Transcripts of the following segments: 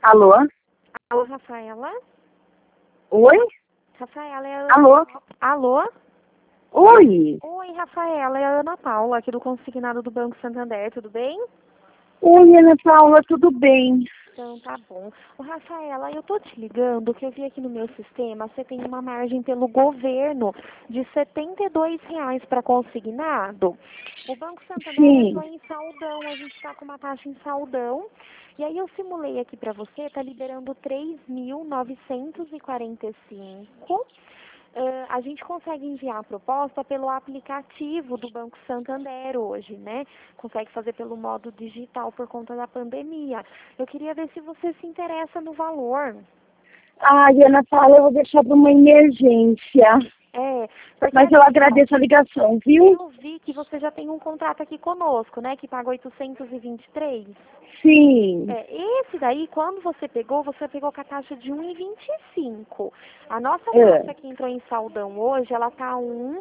Alô? Alô, Rafaela? Oi? Rafaela, é a Ana. Alô? Alô? Oi? Oi, Rafaela, é a Ana Paula, aqui do Consignado do Banco Santander, tudo bem? Oi, Ana Paula, tudo bem? Então, tá bom. Ô, Rafaela, eu tô te ligando que eu vi aqui no meu sistema, você tem uma margem pelo governo de R$ 72 para consignado. O Banco Santander Sim. entrou em saldão, a gente está com uma taxa em saldão. E aí eu simulei aqui para você, tá liberando 3.945. A gente consegue enviar a proposta pelo aplicativo do Banco Santander hoje, né? Consegue fazer pelo modo digital por conta da pandemia. Eu queria ver se você se interessa no valor. Ai, Ana Paula, eu vou deixar para uma emergência. É, porque Mas eu agradeço a ligação, viu? eu vi que você já tem um contrato aqui conosco, né? Que paga 823. Sim. Esse daí, quando você pegou com a taxa de 1,25. A nossa É. taxa que entrou em saldão hoje, ela tá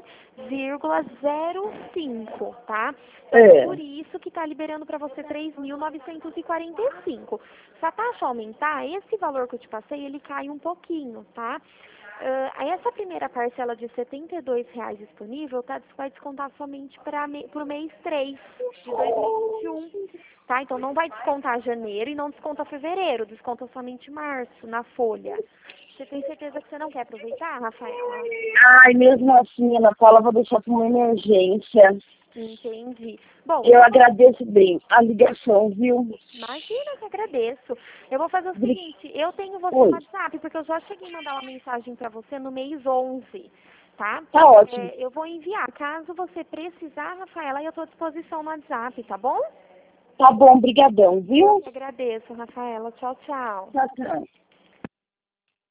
1,05, tá? Então, É. por isso que tá liberando para você 3.945. Se a taxa aumentar, esse valor que eu te passei, ele cai um pouquinho, tá? Essa primeira parcela de R$ 72 disponível vai descontar somente para o mês 3 de 2021. Tá? Então não vai descontar janeiro e não desconta fevereiro, desconta somente março na folha. Você tem certeza que você não quer aproveitar, Rafaela? Ai, mesmo assim, Ana Paula, eu vou deixar para uma emergência. Entendi. Bom, Eu agradeço bem a ligação, viu? imagina que agradeço. Eu vou fazer o seguinte, eu tenho você no Oi. WhatsApp, porque eu já cheguei a mandar uma mensagem para você no mês 11, tá? Tá ótimo. Eu vou enviar. Caso você precisar, Rafaela, eu estou à disposição no WhatsApp, tá bom? Tá bom, brigadão, Eu viu? que agradeço, Rafaela. Tchau, tchau. Tchau, tchau.